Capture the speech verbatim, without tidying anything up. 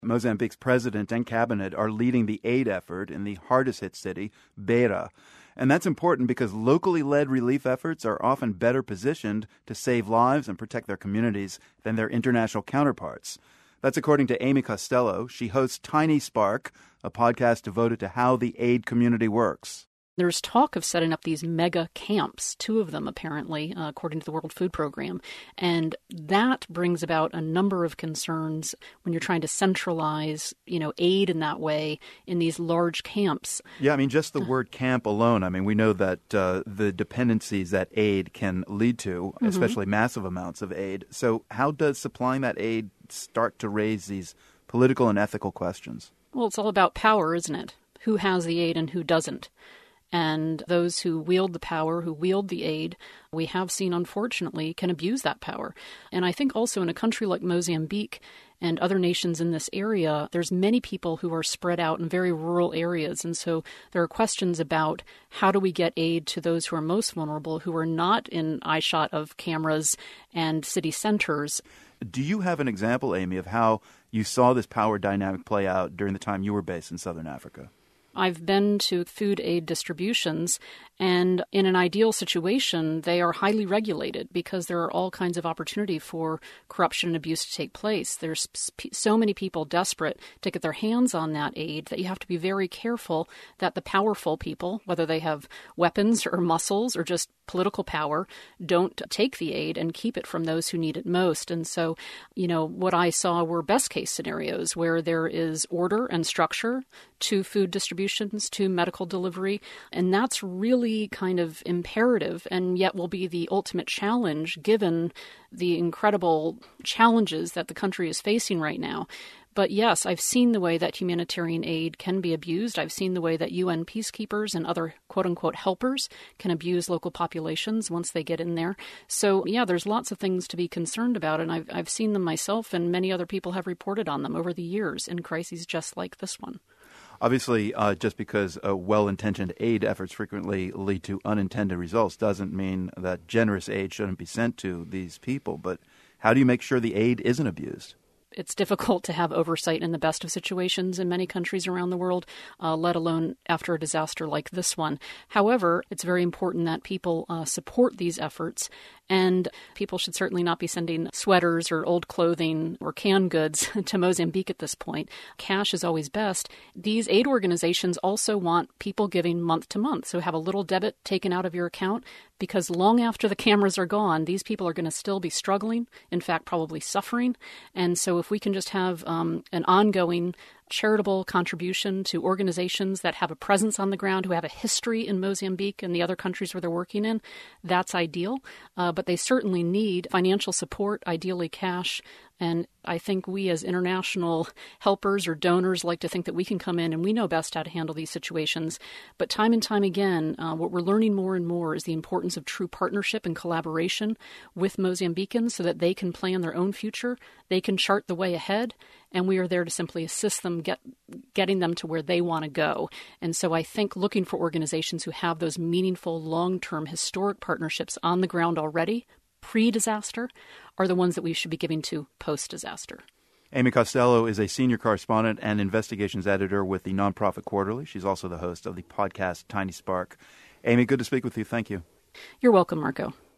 Mozambique's president and cabinet are leading the aid effort in the hardest-hit city, Beira. And that's important because locally led relief efforts are often better positioned to save lives and protect their communities than their international counterparts. That's according to Amy Costello. She hosts Tiny Spark, a podcast devoted to how the aid community works. There's talk of setting up these mega camps, two of them apparently, uh, according to the World Food Program. And that brings about a number of concerns when you're trying to centralize, you know, aid in that way in these large camps. Yeah, I mean, just the word camp alone, I mean, we know that uh, the dependencies that aid can lead to, mm-hmm. especially massive amounts of aid. So how does supplying that aid start to raise these political and ethical questions? Well, it's all about power, isn't it? Who has the aid and who doesn't? And those who wield the power, who wield the aid, we have seen, unfortunately, can abuse that power. And I think also in a country like Mozambique and other nations in this area, there's many people who are spread out in very rural areas. And so there are questions about how do we get aid to those who are most vulnerable, who are not in eyeshot of cameras and city centers. Do you have an example, Amy, of how you saw this power dynamic play out during the time you were based in Southern Africa? I've been to food aid distributions, and in an ideal situation, they are highly regulated because there are all kinds of opportunity for corruption and abuse to take place. There's so many people desperate to get their hands on that aid that you have to be very careful that the powerful people, whether they have weapons or muscles or just political power, don't take the aid and keep it from those who need it most. And so, you know, what I saw were best case scenarios where there is order and structure to food distributions, to medical delivery. And that's really kind of imperative and yet will be the ultimate challenge given the incredible challenges that the country is facing right now. But yes, I've seen the way that humanitarian aid can be abused. I've seen the way that U N peacekeepers and other quote-unquote helpers can abuse local populations once they get in there. So yeah, there's lots of things to be concerned about, and I've, I've seen them myself, and many other people have reported on them over the years in crises just like this one. Obviously, uh, just because uh, well-intentioned aid efforts frequently lead to unintended results doesn't mean that generous aid shouldn't be sent to these people. But how do you make sure the aid isn't abused? It's difficult to have oversight in the best of situations in many countries around the world, uh, let alone after a disaster like this one. However, it's very important that people uh, support these efforts, and people should certainly not be sending sweaters or old clothing or canned goods to Mozambique at this point. Cash is always best. These aid organizations also want people giving month to month, so have a little debit taken out of your account, because long after the cameras are gone, these people are going to still be struggling, in fact, probably suffering. And so if we can just have um, an ongoing charitable contribution to organizations that have a presence on the ground, who have a history in Mozambique and the other countries where they're working in, that's ideal. Uh, but they certainly need financial support, ideally cash. And I think we as international helpers or donors like to think that we can come in and we know best how to handle these situations. But time and time again, uh, what we're learning more and more is the importance of true partnership and collaboration with Mozambicans so that they can plan their own future, they can chart the way ahead, and we are there to simply assist them get getting them to where they want to go. And so I think looking for organizations who have those meaningful, long-term, historic partnerships on the ground already, pre-disaster, are the ones that we should be giving to post-disaster. Amy Costello is a senior correspondent and investigations editor with the Nonprofit Quarterly. She's also the host of the podcast Tiny Spark. Amy, good to speak with you. Thank you. You're welcome, Marco.